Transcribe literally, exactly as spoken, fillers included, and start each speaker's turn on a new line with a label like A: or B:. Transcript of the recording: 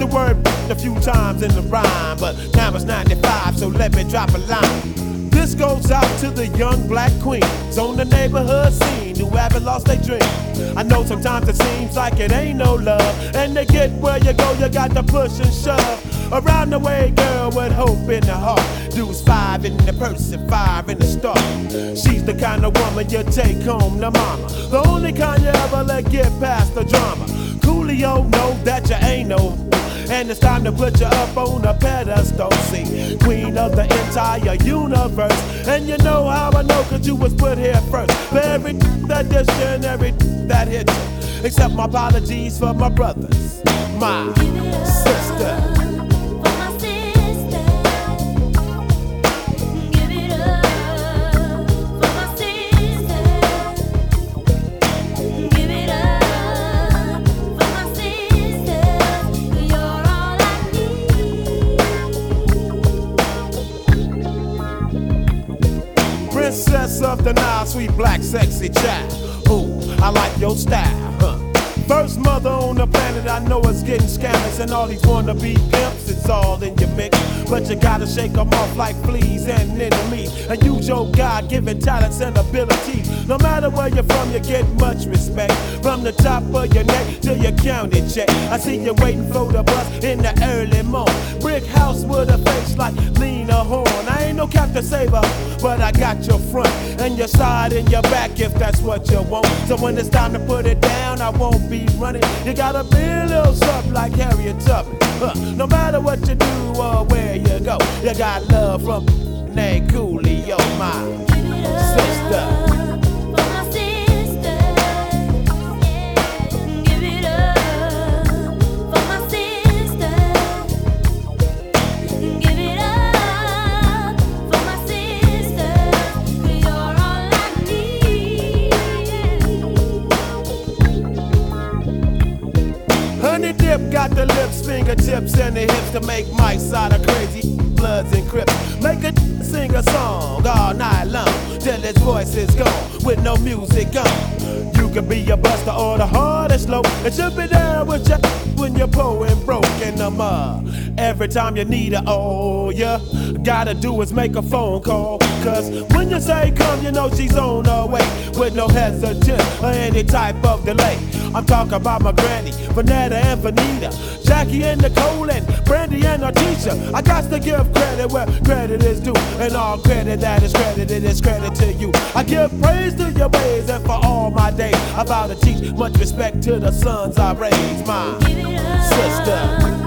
A: the word a few times in the rhyme, but now it's ninety-five, so let me drop a line. This goes out to the young black queens on the neighborhood scene who haven't lost their dream. I know sometimes it seems like it ain't no love, and to get where you go, you got to push and shove. Around the way, girl, with hope in the heart. Deuce five in the purse and five in the star. She's the kind of woman you take home to mama, the only kind you ever let get past the drama. Coolio know that you ain't no, and it's time to put you up on a pedestal. See, queen of the entire universe, and you know how I know, cause you was put here first. For every that dish and every that hit you, except my apologies for my brothers, my sister. Princess of the Nile, sweet black sexy child. Ooh, I like your style, huh? First mother on the planet I know is getting scammers, and all these wannabe pimps, it's all in your mix. But you gotta shake them off like fleas and enemies, and use your God-given talents and abilities. No matter where you're from, you get much respect. From the top of your neck to your county check. I see you waiting for the bus in the early morning. Brick house with a face like Lena Horne. I ain't no Captain Saber, but I got your front and your side and your back if that's what you want. So when it's time to put it down, I won't be running. You gotta be a little something like Harriet Tubman. Huh. No matter what you do or where you go, you got love from Nate Coolio, my sister. Honey Dip got the lips, fingertips, and the hips to make mice out of crazy bloods and crips. Make a sing a song all night long till his voice is gone with no music on. You can be a buster or the hardest low, and she'll be there with you when you're poor and broke in the mud. Every time you need her, oh yeah, gotta do is make a phone call. Cause when you say come, you know she's on her way with no hesitation or any type of delay. I'm talking about my granny, Vanetta and Vanita, Jackie and Nicole and Brandy and our teacher. I got to give credit where credit is due, and all credit that is credited is credit to you. I give praise to your ways, and for all my days I vow to teach much respect to the sons I raised, my sister.